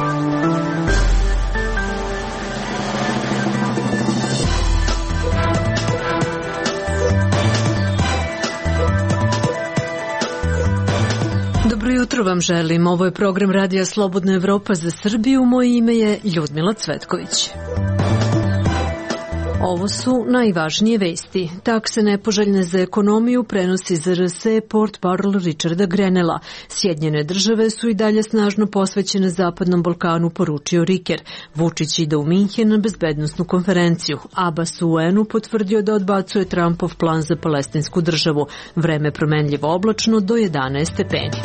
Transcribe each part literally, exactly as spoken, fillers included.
Dobro jutro vam želim. Ovo je program Radija Slobodna Evropa za Srbiju. Moje ime je Ljudmila Cvetković. Ovo su najvažnije vesti. Takse nepoželjne za ekonomiju prenosi Z R S portparol Richarda Grenella. Sjedinjene države su i dalje snažno posvećene Zapadnom Balkanu, poručio Riker. Vučić ide u Minhen na bezbednosnu konferenciju. Abbas u U N-u potvrdio da odbacuje Trumpov plan za palestinsku državu. Vreme promenljivo oblačno do jedanaest stepeni.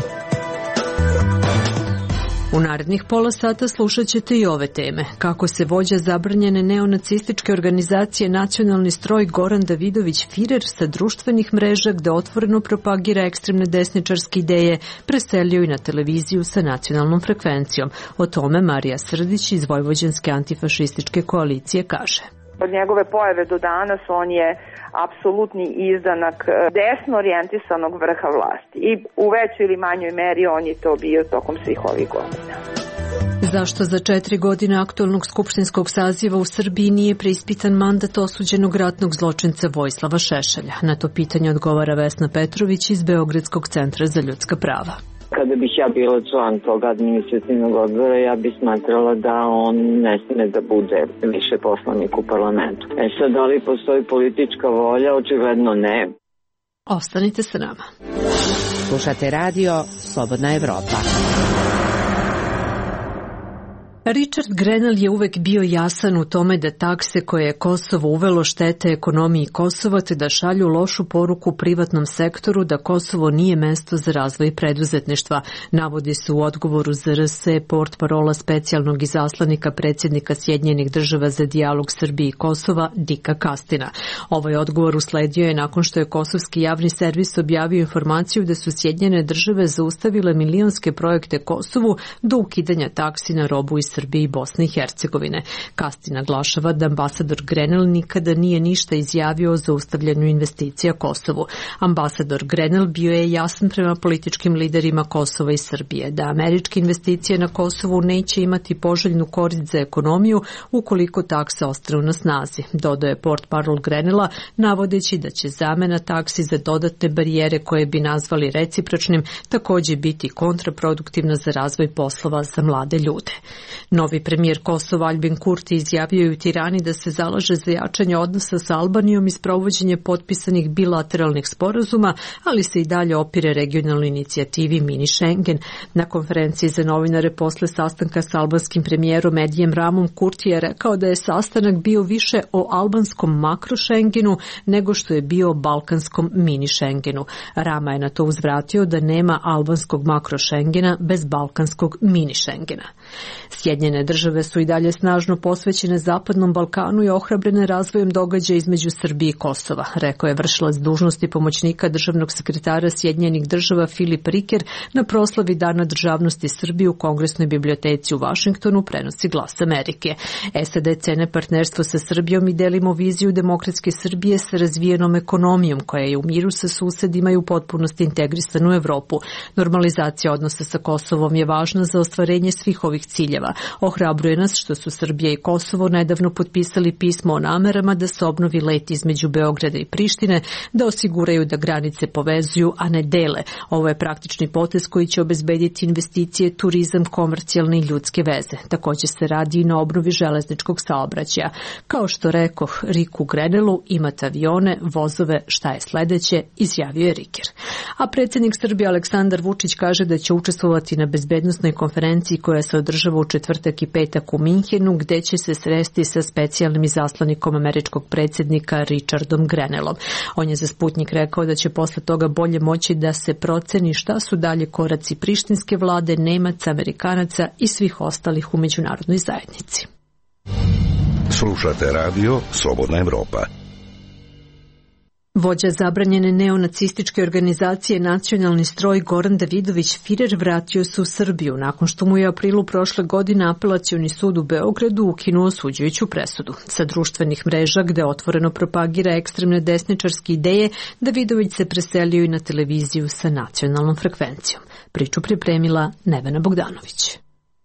U narednih pola sata slušat ćete i ove teme. Kako se vođa zabranjene neonacističke organizacije Nacionalni stroj Goran Davidović Firer sa društvenih mreža gde otvoreno propagira ekstremne desničarske ideje preselio i na televiziju sa nacionalnom frekvencijom. O tome Marija Srdić iz Vojvođanske antifašističke koalicije kaže. Od njegove pojave do danas on je apsolutni izdanak desno orijentisanog vrha vlasti i u većoj ili manjoj meri on je to bio tokom svih ovih godina. Zašto za četiri godine aktualnog skupštinskog saziva u Srbiji nije preispitan mandat osuđenog ratnog zločinca Vojislava Šešelja? Na to pitanje odgovara Vesna Petrović iz Beogradskog centra za ljudska prava. Kada bih ja bila član tog administrativnog odbora, ja bih smatrala da on ne sme da bude više poslanik u parlamentu. E sad, da li postoji politička volja? Očigledno ne. Ostanite sa nama. Slušate radio Slobodna Evropa. Richard Grenell je uvek bio jasan u tome da takse koje je Kosovo uvelo štete ekonomiji Kosova te da šalju lošu poruku privatnom sektoru da Kosovo nije mesto za razvoj preduzetništva, navodi se u odgovoru Z R S portparola specijalnog izaslanika predsjednika Sjedinjenih država za dijalog Srbije i Kosova Dika Kastina. Ovaj odgovor usledio je nakon što je kosovski javni servis objavio informaciju da su Sjedinjene države zaustavile milionske projekte Kosovu do ukidanja taksi na robu iz Srbije i Bosne i Hercegovine. Kasti naglašava da ambasador Grenell nikada nije ništa izjavio o zaustavljanju investicija Kosovu. Ambasador Grenell bio je jasan prema političkim liderima Kosova i Srbije da američke investicije na Kosovu neće imati poželjnu korist za ekonomiju ukoliko takse ostanu na snazi. Dodao je portparol Grenella navodeći da će zamena taksi za dodatne barijere koje bi nazvali recipročnim također biti kontraproduktivna za razvoj poslova za mlade ljude. Novi premijer Kosova Aljbin Kurti izjavio je u Tirani da se zalaže za jačanje odnosa sa Albanijom i sprovođenje potpisanih bilateralnih sporazuma, ali se i dalje opire regionalnoj inicijativi Mini Schengen. Na konferenciji za novinare posle sastanka sa albanskim premijerom Edijem Ramom Kurti je rekao da je sastanak bio više o albanskom makro Schengenu nego što je bio o balkanskom Mini Schengenu. Rama je na to uzvratio da nema albanskog makro Schengena bez balkanskog Mini Schengena. Sjedinjene države su i dalje snažno posvećene Zapadnom Balkanu i ohrabrene razvojem događaja između Srbije i Kosova, rekao je vršilac dužnosti pomoćnika državnog sekretara Sjedinjenih država Filip Riker na proslavi Dana državnosti Srbije u Kongresnoj biblioteci u Vašingtonu, prenosi Glas Amerike. S A D cene partnerstvo sa Srbijom i delimo viziju demokratske Srbije sa razvijenom ekonomijom koja je u miru sa susedima i u potpunosti integrisana u Evropu. Normalizacija odnosa sa Kosovom je važna za ostvarenje svih ovih ciljeva. Ohrabruje nas što su Srbija i Kosovo nedavno potpisali pismo o namerama da se obnovi let između Beograda i Prištine, da osiguraju da granice povezuju, a ne dele. Ovo je praktični potez koji će obezbediti investicije, turizam, komercijalne i ljudske veze. Također se radi i na obnovi železničkog saobraćaja. Kao što rekoh Riku Grenellu, imate avione, vozove, šta je sledeće, izjavio je Riker. A predsjednik Srbije Aleksandar Vučić kaže da će učestvovati na bezbednosnoj konferenciji koja se održava u četvrtak i petak u Minhenu, gde će se sresti sa specijalnim izaslanikom američkog predsjednika Richardom Grenellom. On je za Sputnik rekao da će posle toga bolje moći da se proceni šta su dalje koraci prištinske vlade, Nemaca, Amerikanaca i svih ostalih u međunarodnoj zajednici. Slušate radio Slobodna Evropa. Vođa zabranjene neonacističke organizacije Nacionalni stroj Goran Davidović Firer vratio se u Srbiju nakon što mu je u aprilu prošle godine Apelacioni sud u Beogradu ukinuo osuđujuću presudu. Sa društvenih mreža gde otvoreno propagira ekstremne desničarske ideje, Davidović se preselio i na televiziju sa nacionalnom frekvencijom. Priču pripremila Nevena Bogdanović.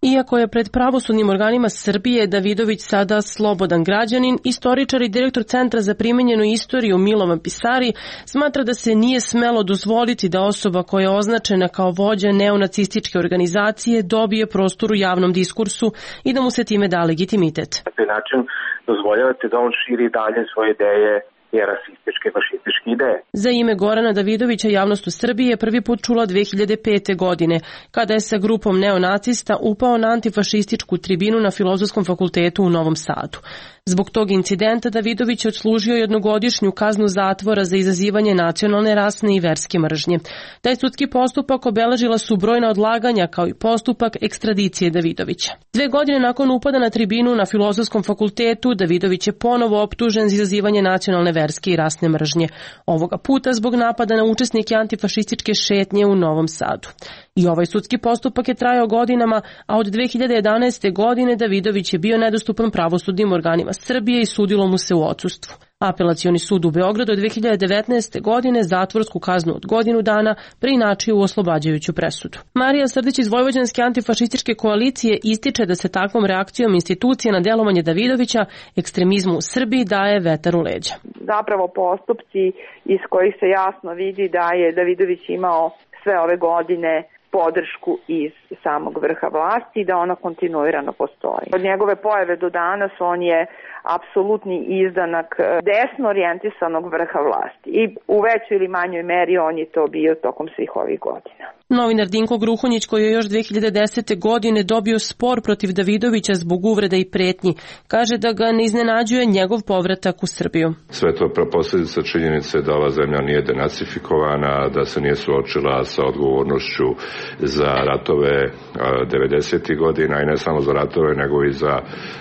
Iako je pred pravosudnim organima Srbije Davidović sada slobodan građanin, istoričar i direktor Centra za primenjenu istoriju Milovan Pisari smatra da se nije smelo dozvoliti da osoba koja je označena kao vođa neonacističke organizacije dobije prostor u javnom diskursu i da mu se time da legitimitet. Na taj način dozvoljavate da on širi dalje svoje ideje i rasističke, fašističke ideje. Za ime Gorana Davidovića javnost u Srbiji je prvi put čula dve hiljade pete. godine, kada je sa grupom neonacista upao na antifašističku tribinu na Filozofskom fakultetu u Novom Sadu. Zbog tog incidenta Davidović je odslužio jednogodišnju kaznu zatvora za izazivanje nacionalne, rasne i verske mržnje. Taj sudski postupak obeležila su brojna odlaganja kao i postupak ekstradicije Davidovića. Dve godine nakon upada na tribinu na Filozofskom fakultetu, Davidović je ponovo optužen za izazivanje nacionalne, verske i rasne mržnje. Ovoga puta zbog napada na učesnike antifašističke šetnje u Novom Sadu. I ovaj sudski postupak je trajao godinama, a od dve hiljade jedanaeste. godine Davidović je bio nedostupan pravosudnim organima Srbije i sudilo mu se u odsustvu. Apelacioni sud u Beogradu od dve hiljade devetnaeste. godine zatvorsku kaznu od godinu dana preinačio u oslobađajuću presudu. Marija Srdić iz Vojvođanske antifašističke koalicije ističe da se takvom reakcijom institucije na delovanje Davidovića ekstremizmu u Srbiji daje vetar u leđa. Zapravo postupci iz kojih se jasno vidi da je Davidović imao sve ove godine podršku iz samog vrha vlasti i da ona kontinuirano postoji. Od njegove pojave do danas on je apsolutni izdanak desno orijentisanog vrha vlasti i u većoj ili manjoj meri on je to bio tokom svih ovih godina. Novinar Dinko Gruhonjić, koji je još dve hiljade desete. godine dobio spor protiv Davidovića zbog uvreda i pretnji, kaže da ga ne iznenađuje njegov povratak u Srbiju. Sve to posljedica činjenice da ova zemlja nije denacifikovana, da se nije suočila sa odgovornošću za ratove devedesetih. godina i ne samo za ratove, nego i za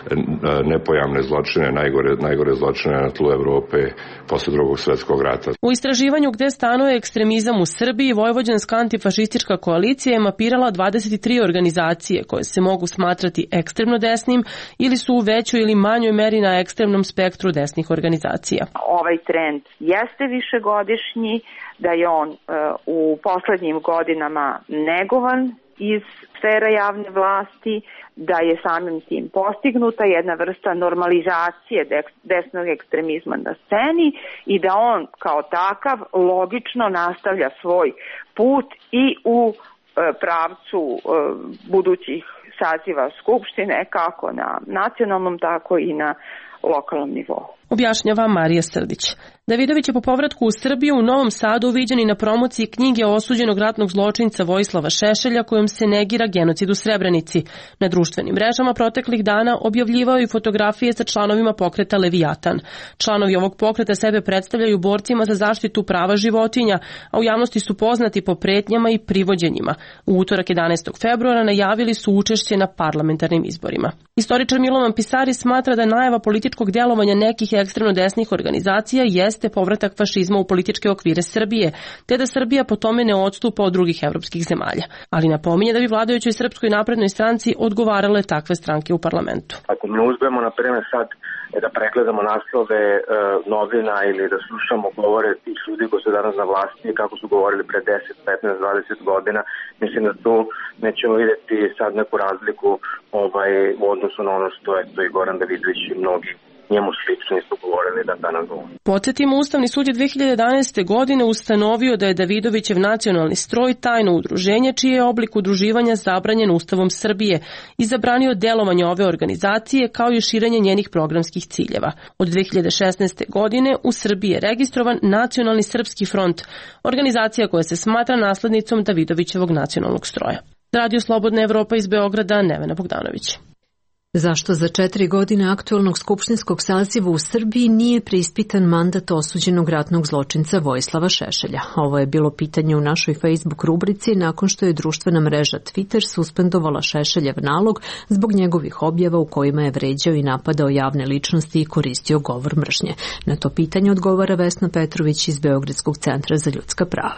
nepojamne zločine, najgore, najgore zločine na tlu Evrope posle drugog svjetskog rata. U istraživanju gde stanuje ekstremizam u Srbiji, Vojvođanska antifašistička koalicija je mapirala dvadeset tri organizacije koje se mogu smatrati ekstremno desnim ili su u većoj ili manjoj meri na ekstremnom spektru desnih organizacija. Ovaj trend jeste višegodišnji, da je on uh, u poslednjim godinama negovan iz sfera javne vlasti, da je samim tim postignuta jedna vrsta normalizacije desnog ekstremizma na sceni i da on kao takav logično nastavlja svoj put i u e, pravcu e, budućih saziva Skupštine, kako na nacionalnom, tako i na lokalnom nivou. Objašnjava Marija Srdić. Davidović je po povratku u Srbiju u Novom Sadu viđen i na promociji knjige osuđenog ratnog zločinca Vojislava Šešelja kojom se negira genocid u Srebrenici. Na društvenim mrežama proteklih dana objavljivao i fotografije sa članovima pokreta Levijatan. Članovi ovog pokreta sebe predstavljaju borcima za zaštitu prava životinja, a u javnosti su poznati po pretnjama i privođenjima. U utorak jedanaestog februara najavili su učešće na parlamentarnim izborima. Istoričar Milovan Pisari smatra da najava političkog delovanja nekih ekstremno desnih organizacija jeste povratak fašizma u političke okvire Srbije, te da Srbija po tome ne odstupa od drugih evropskih zemalja. Ali napominje da bi vladajućoj Srpskoj naprednoj stranci odgovarale takve stranke u parlamentu. Ako mi uzmemo, na primjer, sad da pregledamo naslove e, novina ili da slušamo govore tih ljudi koji su danas na vlasti, kako su govorili pre deset, petnaest, dvadeset godina, mislim da tu nećemo vidjeti sad neku razliku ovaj, u odnosu na ono što je to i Goran Davidović i mnogi njemu slični su govorili da danas govori. Podsjetimo, Ustavni sud je dve hiljade jedanaeste. godine ustanovio da je Davidovićev nacionalni stroj tajno udruženje čiji je oblik udruživanja zabranjen Ustavom Srbije i zabranio delovanje ove organizacije kao i širenje njenih programskih ciljeva. Od dve hiljade šesnaeste. godine u Srbiji je registrovan Nacionalni srpski front, organizacija koja se smatra naslednicom Davidovićevog nacionalnog stroja. Radio Slobodna Evropa iz Beograda, Nevena Bogdanović. Zašto za četiri godine aktuelnog skupštinskog saziva u Srbiji nije preispitan mandat osuđenog ratnog zločinca Vojislava Šešelja? Ovo je bilo pitanje u našoj Facebook rubrici nakon što je društvena mreža Twitter suspendovala Šešeljev nalog zbog njegovih objava u kojima je vređao i napadao javne ličnosti i koristio govor mržnje. Na to pitanje odgovara Vesna Petrović iz Beogradskog centra za ljudska prava.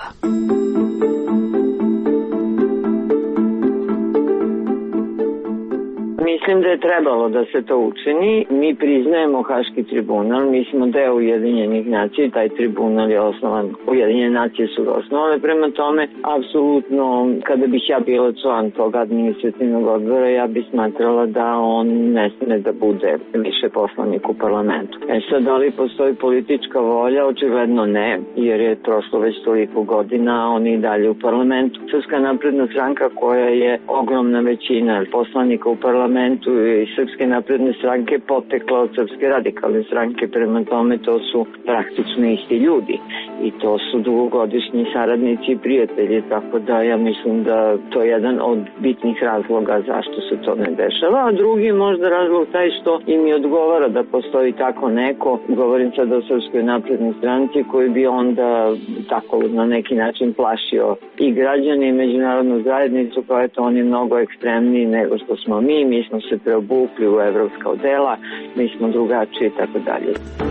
Mislim da je trebalo da se to učini. Mi priznajemo Haški tribunal, mi smo deo Ujedinjenih nacija, taj tribunal je osnovan, Ujedinjene nacije su ga osnovale, prema tome, apsolutno, kada bih ja bila član tog administrativnog odbora, ja bih smatrala da on ne sme da bude više poslanik u parlamentu. E sad, da li postoji politička volja? Očigledno ne, jer je prošlo već toliko godina, a oni i dalje u parlamentu. Srpska napredna stranka, koja je ogromna većina poslanika u parlamentu i Srpske napredne stranke potekla od Srpske radikalne stranke, prema tome to su praktično isti ljudi i to su dugogodišnji saradnici i prijatelji, tako da ja mislim da to je jedan od bitnih razloga zašto se to ne dešava, a drugi možda razlog taj što im je odgovara da postoji tako neko, govorim sad o Srpskoj naprednoj stranci, koji bi onda tako na neki način plašio i građane i međunarodnu zajednicu, kao je to oni mnogo ekstremniji nego što smo mi, mi smo se preobukli u evropska odela, mi smo drugačiji i tako dalje.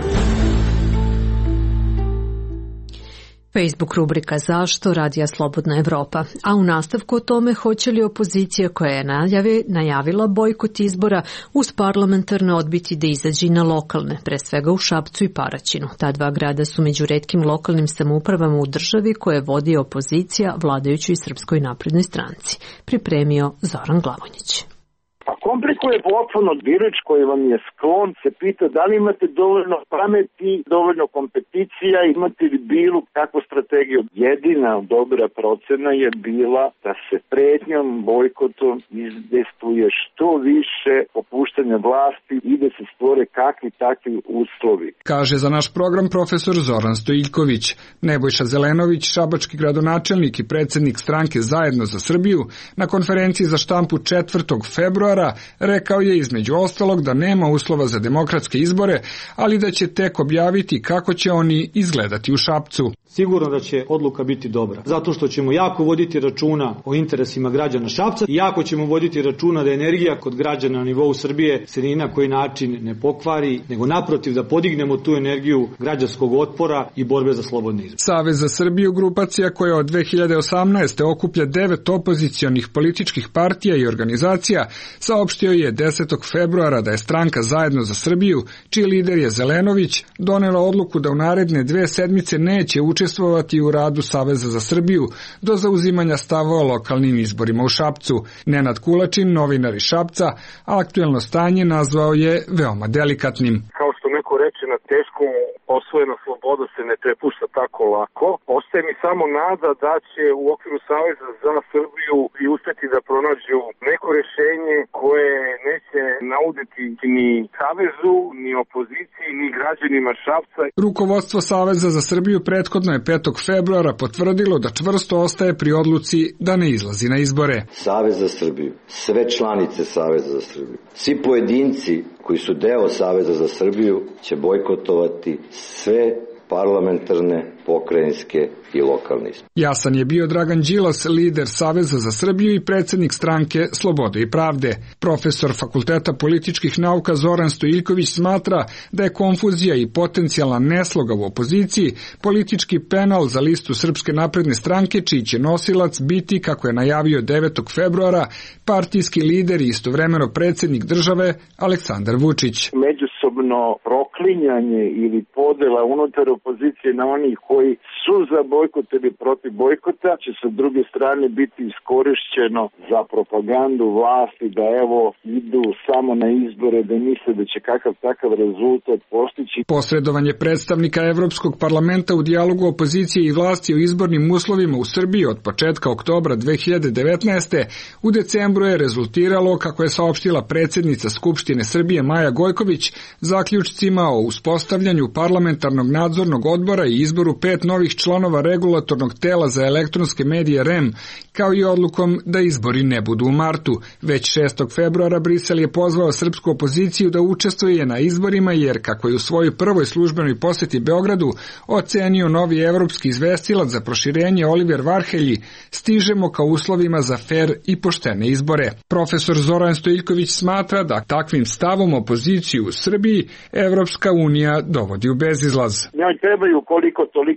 Facebook rubrika Zašto radija Slobodna Evropa, a u nastavku o tome hoće li opozicija koja je najavi, najavila bojkot izbora uz parlamentarne odbiti da izađe na lokalne, pre svega u Šapcu i Paraćinu. Ta dva grada su među retkim lokalnim samoupravama u državi koje vodi opozicija vladajućoj Srpskoj naprednoj stranci. Pripremio Zoran Glavonjić. Pa komplikuje potpuno birač koji vam je sklon, se pita da li imate dovoljno pameti, dovoljno kompeticija, imate li bilo kakvu strategiju. Jedina dobra procena je bila da se pretnjom, bojkotom izdejstvuje što više popuštanja vlasti i da se stvore kakvi takvi uslovi. Kaže za naš program profesor Zoran Stojiljković. Nebojša Zelenović, šabački gradonačelnik i predsednik stranke Zajedno za Srbiju, na konferenciji za štampu četvrtog februara rekao je između ostalog da nema uslova za demokratske izbore, ali da će tek objaviti kako će oni izgledati u Šapcu. Sigurno da će odluka biti dobra, zato što ćemo jako voditi računa o interesima građana Šapca i jako ćemo voditi računa da energija kod građana na nivou Srbije se ni na koji način ne pokvari, nego naprotiv da podignemo tu energiju građanskog otpora i borbe za slobodne izbore. Savez za Srbiju, grupacija koja od dve hiljade osamnaeste. okuplja devet opozicionih političkih partija i organizacija, saopštio je desetog februara da je stranka Zajedno za Srbiju, čiji lider je Zelenović, donela odluku da u naredne dve sedmice neće učestvovati u radu Saveza za Srbiju do zauzimanja stava o lokalnim izborima u Šapcu. Nenad Kulačin, novinar iz Šapca, aktuelno stanje nazvao je veoma delikatnim. Kao što neko reče, na teškom osvojena sloboda se ne prepušta tako lako. Ostaje mi samo nada da će u okviru Saveza za Srbiju i uspeti da pronađu neko rešenje koje neće nauditi ni Savezu, ni opoziciji, ni građanima Šapca. Rukovodstvo Saveza za Srbiju prethodno je petog februara potvrdilo da čvrsto ostaje pri odluci da ne izlazi na izbore. Savez za Srbiju, sve članice Saveza za Srbiju, svi pojedinci koji su deo Saveza za Srbiju će bojkotovati sve parlamentarne, pokrajinske i lokalne izbore. Jasan je bio Dragan Đilas, lider Saveza za Srbiju i predsednik stranke Slobode i pravde. Profesor Fakulteta političkih nauka Zoran Stojiljković smatra da je konfuzija i potencijalna nesloga u opoziciji politički penal za listu Srpske napredne stranke, čiji će nosilac biti, kako je najavio devetog februara, partijski lider i istovremeno predsednik države Aleksandar Vučić. Međusobno proklinjanje ili podela unutar opozicije na onih koji su za bojkot ili protiv bojkota će sa druge strane biti iskorišćeno za propagandu vlasti da evo idu samo na izbore, da misle da će kakav takav rezultat postići. Posredovanje predstavnika Evropskog parlamenta u dijalogu opozicije i vlasti o izbornim uslovima u Srbiji od početka oktobra dve hiljade devetnaeste. u decembru je rezultiralo, kako je saopštila predsednica Skupštine Srbije Maja Gojković, zaključcima o uspostavljanju parlamentarnog nadzornog odbora i izboru pet novih članova regulatornog tela za elektronske medije R E M, kao i odlukom da izbori ne budu u martu. Već šestog februara Brisel je pozvao srpsku opoziciju da učestvuje na izborima jer, kako je u svojoj prvoj službenoj poseti Beogradu ocenio novi evropski izvestilac za proširenje Oliver Varhelji, stižemo ka uslovima za fer i poštene izbore. Profesor Zoran Stojiljković smatra da takvim stavom opoziciju u Srbiji Evropska unija dovodi u bezizlaz. Njoj trebaju koliko toliko kredit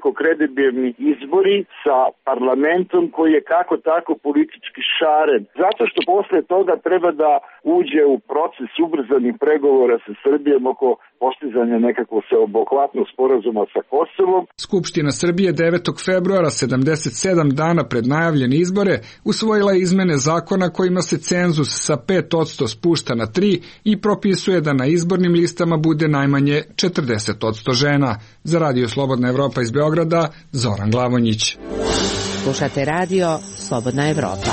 diskutabilni izbori sa parlamentom koji je kako tako politički šaren. Zato što posle toga treba da uđe u proces ubrzanih pregovora sa Srbijom oko postizanja nekakvog sveobuhvatnog sporazuma sa Kosovom. Skupština Srbije devetog februara, sedamdeset sedam dana pred najavljene izbore, usvojila izmene zakona kojima se cenzus sa pet posto spušta na tri i propisuje da na izbornim listama bude najmanje četrdeset posto žena. Za Radio Slobodna Evropa iz Beograda, Zoran Glavonjić. Slušate radio Slobodna Evropa.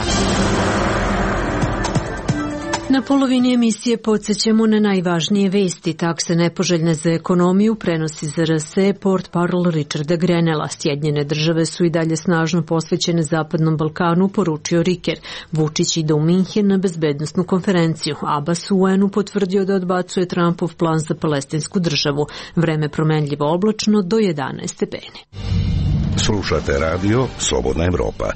Na polovini emisije podsjećamo na najvažnije vesti. Takse nepoželjne za ekonomiju prenosi Z R S portparol Richarda Grenella. Sjedinjene države su i dalje snažno posvećene Zapadnom Balkanu, poručio Riker. Vučić ide u Minhen na bezbednosnu konferenciju. Abbas u U N-u potvrdio da odbacuje Trumpov plan za palestinsku državu. Vreme promenljivo oblačno do jedanaest stepeni. Slušate radio Slobodna Evropa.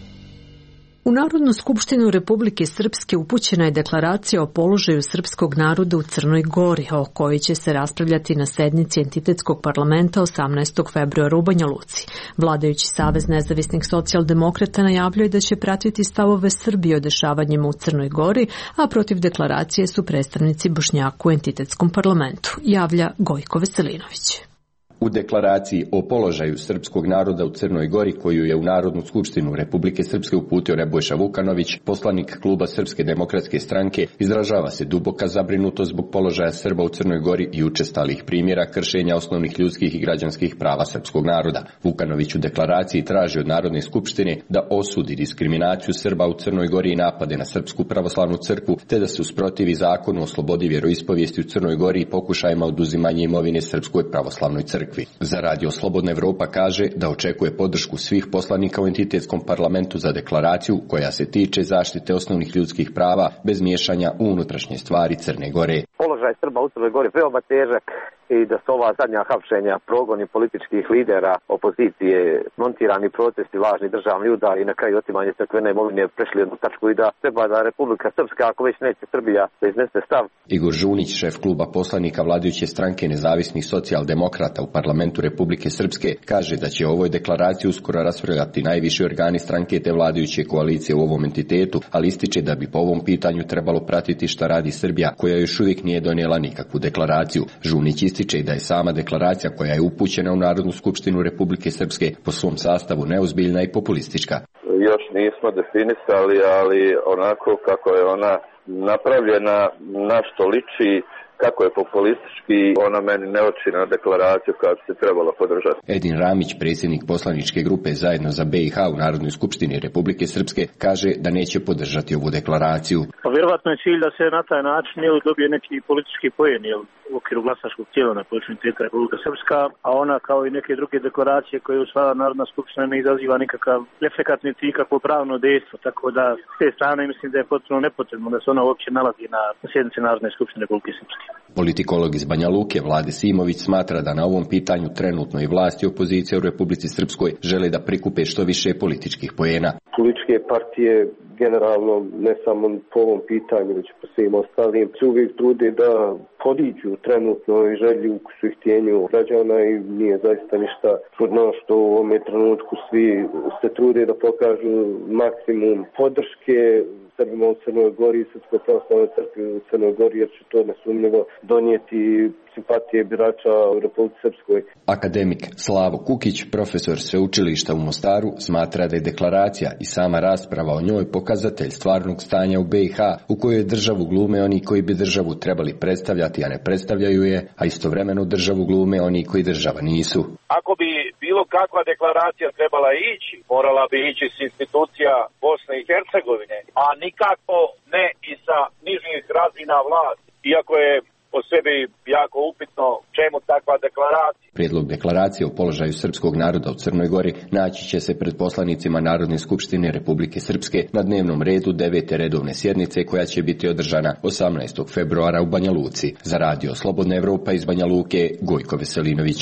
U Narodnu skupštinu Republike Srpske upućena je deklaracija o položaju srpskog naroda u Crnoj Gori, o kojoj će se raspravljati na sednici entitetskog parlamenta osamnaestog februara u Banja Luci. Vladajući Savez nezavisnih socijaldemokrata najavljuje da će pratiti stavove Srbije o dešavanjima u Crnoj Gori, a protiv deklaracije su predstavnici Bošnjaka u entitetskom parlamentu, javlja Gojko Veselinović. U deklaraciji o položaju srpskog naroda u Crnoj Gori, koju je u Narodnu skupštinu Republike Srpske uputio Nebojša Vukanović, poslanik kluba Srpske demokratske stranke, izražava se duboka zabrinutost zbog položaja Srba u Crnoj Gori i učestalih primjera kršenja osnovnih ljudskih i građanskih prava srpskog naroda. Vukanović u deklaraciji traži od Narodne skupštine da osudi diskriminaciju Srba u Crnoj Gori i napade na Srpsku pravoslavnu crkvu, te da se usprotivi zakonu o slobodi vjeroispovijesti u Crnoj Gori i pokušajima oduzimanja imovine Srpskoj pravoslavnoj crkvi. Za Radio Slobodna Evropa kaže da očekuje podršku svih poslanika u entitetskom parlamentu za deklaraciju koja se tiče zaštite osnovnih ljudskih prava bez miješanja u unutrašnje stvari Crne Gore. Položaj Srba u Crnoj Gori veoma težak i da su ova zadnja hapšenja, progoni političkih lidera opozicije, montirani protesti, lažni državni udari i na kraju otimanje crkvene imovine prešli jednu tačku i da treba da Republika Srpska, ako već neće Srbija, da iznese stav. Igor Žunić, šef kluba poslanika vladajuće stranke nezavisnih socijaldemokrata u parlamentu Republike Srpske, kaže da će o ovoj deklaraciji uskoro raspravljati najviši organi stranke te vladajuće koalicije u ovom entitetu, ali ističe da bi po ovom pitanju trebalo pratiti šta radi Srbija, koja još uvijek nije donijela nikakvu deklaraciju. Žunić ističe da je sama deklaracija koja je upućena u Narodnu skupštinu Republike Srpske po svom sastavu neozbiljna i populistička. Još nismo definisali, ali onako kako je ona napravljena, na što liči, kako je populistički, ona meni ne oči na deklaraciju koja bi se trebala podržati. Edin Ramić, predsjednik poslaničke grupe Zajedno za B i H u Narodnoj skupštini Republike Srpske, kaže da neće podržati ovu deklaraciju. Pa vjerovatno je cilj da se na taj način dobije neki politički poen u okviru glasačkog tijela na području entiteta Republika Srpska, a ona kao i neke druge deklaracije koje usvaja Narodna skupština ne izaziva nikakav efekat niti ikakvo pravno dejstvo, tako da s te strane mislim da je potpuno nepotrebno da se ona uopće nalazi na sjednici Narodne skupštine Republike Srpske. Politikolog iz Banja Luke Vlade Simović smatra da na ovom pitanju trenutno i vlasti i opozicija u Republici Srpskoj žele da prikupe što više političkih poena. Političke partije generalno ne samo po ovom pitanju, već po svim ostalim se uvijek trude da podiđu trenutno i želju su i htjenju građana i nije zaista ništa čudno što u ovom trenutku svi se trude da pokažu maksimum podrške Srbima u Crnoj Gori i Srpskoj pravoslavnoj crkvi u Crnoj Gori, jer će to nesumnjivo donijeti simpatije birača u Republici Srpskoj. Akademik Slavo Kukić, profesor sveučilišta u Mostaru, smatra da je deklaracija i sama rasprava o njoj pokazatelj stvarnog stanja u B i H, u kojoj državu glume oni koji bi državu trebali predstavljati, a ne predstavljaju je, a istovremeno državu glume oni koji država nisu. Ako bi bilo kakva deklaracija trebala ići, morala bi ići s institucija Bosne i Hercegovine, a nikako ne i sa nižih razina vlasti, iako je po sebi jako upitno čemu takva deklaracija. Prijedlog deklaracije o položaju srpskog naroda u Crnoj Gori naći će se pred poslanicima Narodne skupštine Republike Srpske na dnevnom redu devete redovne sjednice koja će biti održana osamnaestog februara u Banja Luci. Za Radio Slobodna Evropa iz Banja Luke, Gojko Veselinović.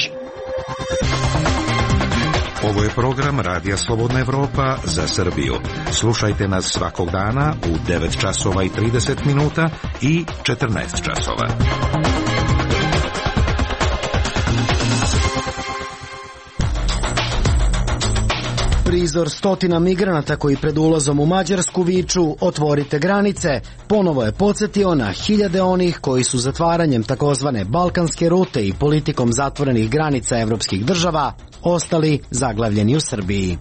Ovo je program Radija Slobodna Evropa za Srbiju. Slušajte nas svakog dana u devet časova i trideset minuta i četrnaest časova. prizor stotina migranata koji pred ulazom u Mađarsku viču otvorite granice, ponovo je podsjetio na hiljade onih koji su zatvaranjem takozvane balkanske rute i politikom zatvorenih granica evropskih država ostali zaglavljeni u Srbiji.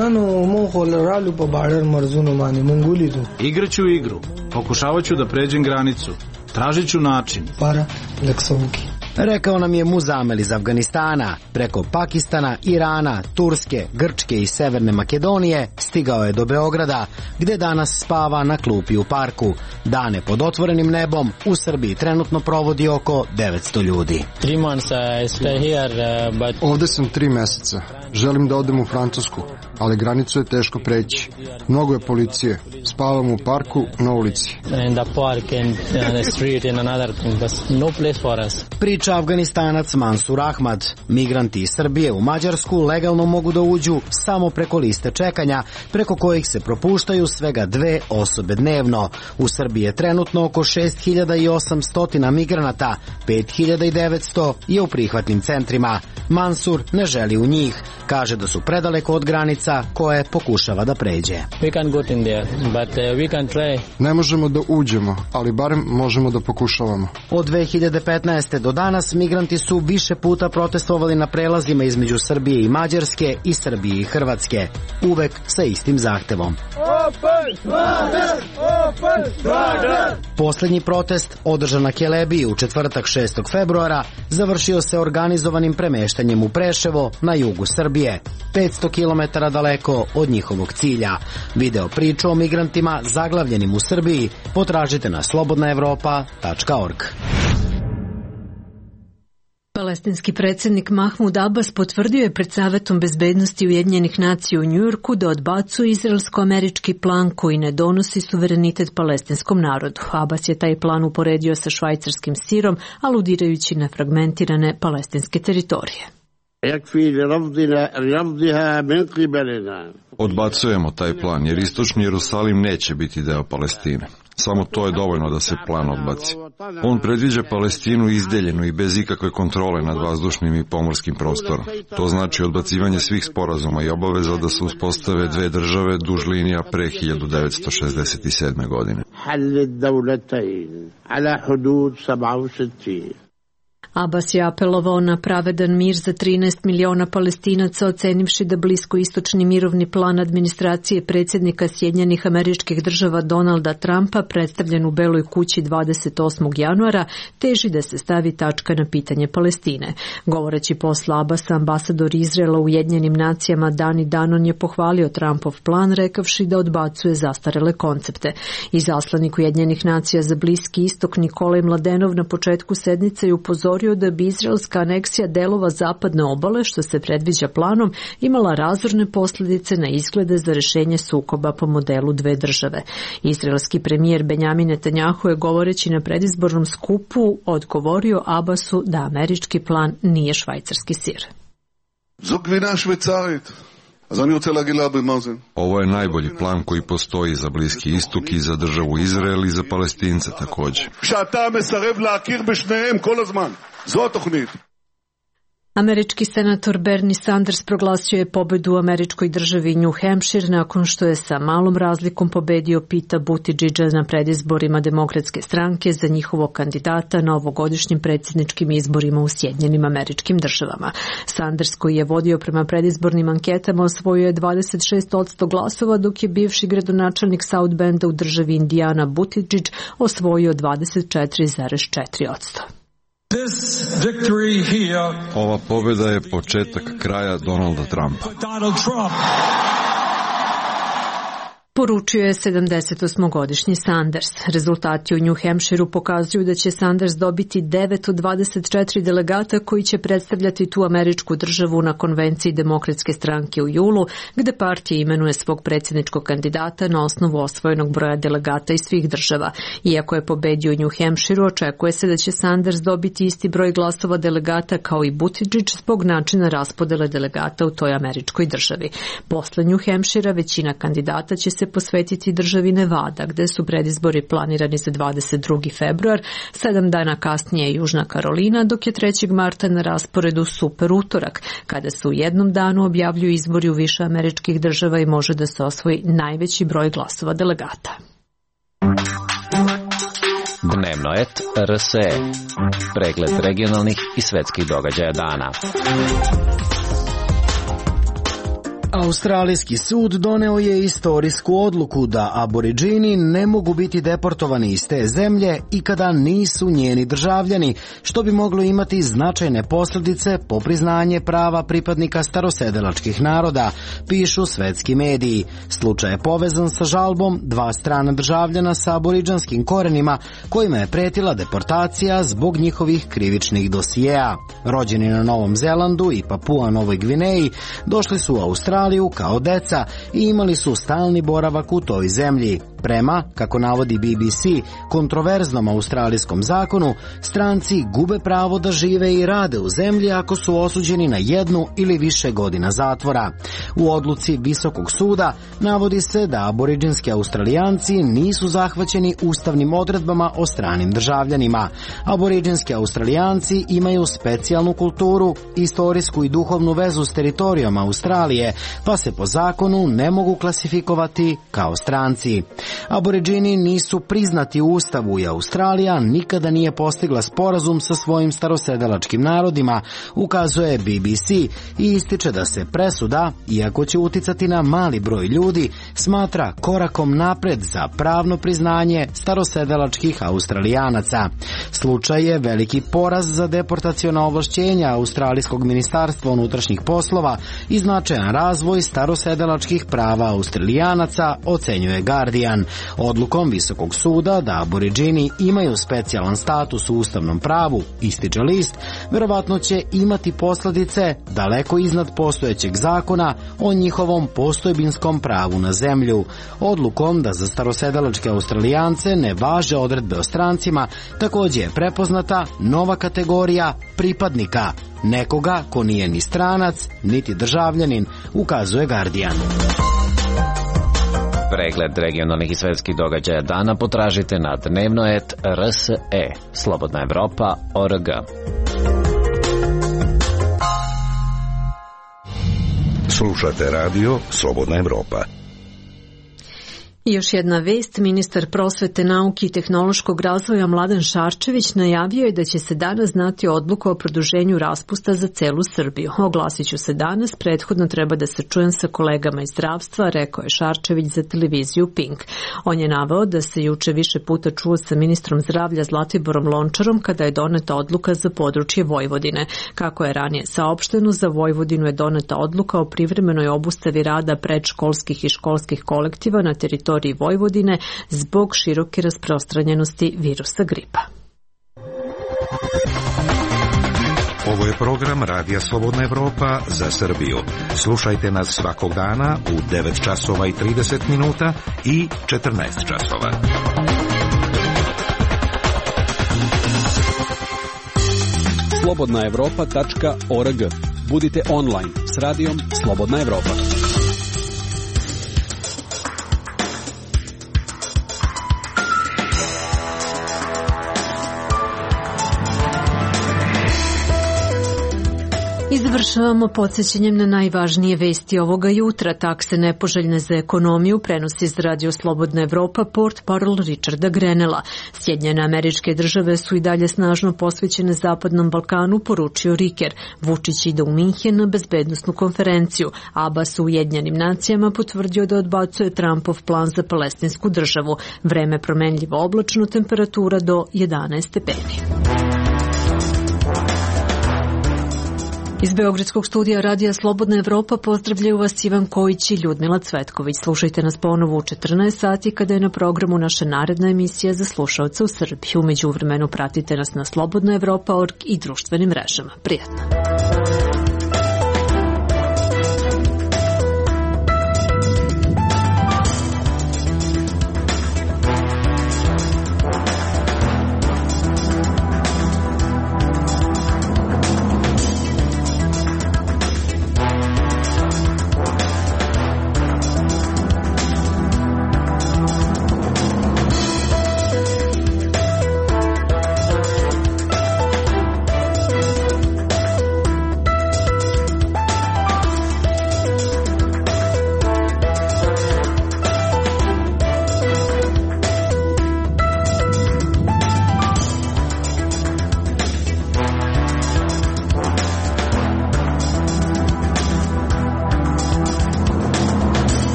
Igraću igru, pokušavaću da pređem granicu, tražit ću način. Para, Rekao nam je Muzamel iz Afganistana. Preko Pakistana, Irana, Turske, Grčke i Severne Makedonije stigao je do Beograda, gde danas spava na klupi u parku. Dane pod otvorenim nebom u Srbiji trenutno provodi oko devetsto ljudi. Ovde sam tri meseca. Želim da odem u Francusku, ali granicu je teško preći. Mnogo je policije. Spavam u parku, na ulici. Priča Afganistanac Mansur Ahmad. Migranti iz Srbije u Mađarsku legalno mogu da uđu samo preko liste čekanja, preko kojih se propuštaju svega dve osobe dnevno. U Srbiji je trenutno oko šest hiljada osamsto migranata, pet hiljada devetsto je u prihvatnim centrima. Mansur ne želi u njih. Kaže da su predaleko od granica koje pokušava da pređe. Ne možemo da uđemo, ali barem možemo da pokušavamo. Od dve hiljade petnaeste. do danas migranti su više puta protestovali na prelazima između Srbije i Mađarske i Srbije i Hrvatske. Uvek sa istim zahtevom. Poslednji protest, održan na Kelebiji u četvrtak šestog februara, završio se organizovanim premeštanjem u Preševo na jugu Srbije, petsto kilometara daleko od njihovog cilja. Video priču o migrantima zaglavljenim u Srbiji potražite na slobodna evropa tačka org. Palestinski predsjednik Mahmud Abbas potvrdio je pred Savetom bezbednosti Ujedinjenih nacija u Njujorku da odbacuje izraelsko-američki plan koji ne donosi suverenitet palestinskom narodu. Abbas je taj plan uporedio sa švajcarskim sirom, aludirajući na fragmentirane palestinske teritorije. Odbacujemo taj plan jer istočni Jerusalim neće biti deo Palestine. Samo to je dovoljno da se plan odbaci. On predviđa Palestinu izdeljenu i bez ikakve kontrole nad vazdušnim i pomorskim prostorom. To znači odbacivanje svih sporazuma i obaveza da se uspostave dve države duž linija pre hiljadu devetsto šezdeset sedme. godine. Abbas je apelovao na pravedan mir za trinaest miliona Palestinaca, ocenivši da bliskoistočni mirovni plan administracije predsjednika Sjedinjenih Američkih Država Donalda Trumpa, predstavljen u Beloj kući dvadeset osmog januara, teži da se stavi tačka na pitanje Palestine. Govoreći posle Abbasa, ambasador Izraela u Ujedinjenim nacijama Dani Danon je pohvalio Trumpov plan, rekavši da odbacuje zastarele koncepte. Izaslanik Ujedinjenih nacija za Bliski istok Nikolaj Mladenov na početku sednice je upozorio da bi izraelska aneksija delova zapadne obale, što se predviđa planom, imala razorne posljedice na izglede za rešenje sukoba po modelu dve države. Izraelski premijer Benjamin Netanjahu je govoreći na predizbornom skupu odgovorio Abbasu da američki plan nije švajcarski sir. Ovo je najbolji plan koji postoji za Bliski istok i za državu Izrael i za Palestince također. Američki senator Bernie Sanders proglasio je pobedu u američkoj državi New Hampshire nakon što je sa malom razlikom pobedio Pita Buttigiega na predizborima Demokratske stranke za njihovog kandidata na ovogodišnjim predsjedničkim izborima u Sjedinjenim Američkim Državama. Sanders, koji je vodio prema predizbornim anketama, osvojio je dvadeset šest posto glasova, dok je bivši gradonačelnik South Benda u državi Indiana Buttigieg osvojio dvadeset četiri zarez četiri posto. Ova pobjeda je početak kraja Donalda Trumpa. Poručio je sedamdesetosmogodišnji Sanders. Rezultati u New Hampshireu pokazuju da će Sanders dobiti devet od dvadeset četiri delegata koji će predstavljati tu američku državu na konvenciji Demokratske stranke u julu, gde partija imenuje svog predsjedničkog kandidata na osnovu osvojenog broja delegata iz svih država. Iako je pobedio u New Hampshireu, očekuje se da će Sanders dobiti isti broj glasova delegata kao i Buttigieg zbog načina raspodele delegata u toj američkoj državi. Posle New Hampshirea većina kandidata će se posvetiti državi Nevada, gde su predizbori planirani za dvadeset drugi februar, sedam dana kasnije Južna Karolina, dok je trećeg marta na rasporedu super utorak, kada se u jednom danu objavljuju izbori u više američkih država i može da se osvoji najveći broj glasova delegata. Dnevno et R S E. Pregled regionalnih i svetskih događaja dana. Australijski sud doneo je istorijsku odluku da Aboridžini ne mogu biti deportovani iz te zemlje i kada nisu njeni državljani, što bi moglo imati značajne posljedice po priznanje prava pripadnika starosedelačkih naroda, pišu svetski mediji. Slučaj je povezan sa žalbom dva strana državljana sa aboridžanskim korenima, kojima je pretila deportacija zbog njihovih krivičnih dosijeja. Rođeni na Novom Zelandu i Papua Novoj Gvineji, došli su u Australiju kao deca i imali su stalni boravak u toj zemlji. Prema, kako navodi B B C, kontroverznom australijskom zakonu, stranci gube pravo da žive i rade u zemlji ako su osuđeni na jednu ili više godina zatvora. U odluci Visokog suda navodi se da aboridžinski Australijanci nisu zahvaćeni ustavnim odredbama o stranim državljanima. Aboridžinski Australijanci imaju specijalnu kulturu, istorijsku i duhovnu vezu s teritorijom Australije, pa se po zakonu ne mogu klasifikovati kao stranci. Aboridžini nisu priznati u Ustavu i Australija nikada nije postigla sporazum sa svojim starosedelačkim narodima, ukazuje B B C i ističe da se presuda, iako će uticati na mali broj ljudi, smatra korakom napred za pravno priznanje starosedelačkih Australijanaca. Slučaj je veliki poraz za deportaciona ovlašćenja Australijskog ministarstva unutrašnjih poslova i značajan razvoj starosedelačkih prava Australijanaca, ocenjuje Guardian. Odlukom Visokog suda da aboridžini imaju specijalan status u ustavnom pravu, ističe list, verovatno će imati posljedice daleko iznad postojećeg zakona o njihovom postojbinskom pravu na zemlju. Odlukom da za starosedelačke Australijance ne važe odredbe o strancima, također je prepoznata nova kategorija pripadnika, nekoga ko nije ni stranac, niti državljanin, ukazuje Guardian. Pregled regionalnih i svetskih događaja dana potražite na dnevno et R S E, Slobodna Evropa, O R G. Slušate radio Slobodna Evropa. I još jedna vest, ministar prosvete, nauke i tehnološkog razvoja Mladen Šarčević najavio je da će se danas znati odluka o produženju raspusta za celu Srbiju. Oglasit ću se danas, prethodno treba da se čujem sa kolegama iz zdravstva, rekao je Šarčević za televiziju Pink. On je naveo da se juče više puta čuo sa ministrom zdravlja Zlatiborom Lončarom kada je doneta odluka za područje Vojvodine. Kako je ranije saopšteno, za Vojvodinu je doneta odluka o privremenoj obustavi rada predškolskih i školskih kolektiva na teritoriji Vojvodine zbog široke rasprostranjenosti virusa gripa. Ovo je program Radija Slobodna Evropa za Srbiju. Slušajte nas svakog dana u devet časova i trideset minuta i četrnaest časova. slobodna evropa tačka org. Budite online s radijom Slobodna Evropa. I završavamo podsjećanjem na najvažnije vesti ovoga jutra. Takse nepoželjne za ekonomiju prenosi iz Radio Slobodna Evropa portparol Richarda Grenella. Sjedinjene Američke Države su i dalje snažno posvećene Zapadnom Balkanu, poručio Riker. Vučić ide u Minhen na bezbednosnu konferenciju. Abbas u Ujedinjenim nacijama potvrdio da odbacuje Trumpov plan za palestinsku državu. Vreme promenljivo oblačno, temperatura do jedanaest stepeni. Iz Beogradskog studija Radija Slobodna Evropa pozdravljaju vas Ivan Kojić i Ljudmila Cvetković. Slušajte nas ponovo u četrnaest sati kada je na programu naša naredna emisija za slušaoce u Srbiji. U međuvremenu pratite nas na slobodna evropa tačka org i društvenim mrežama. Prijatno!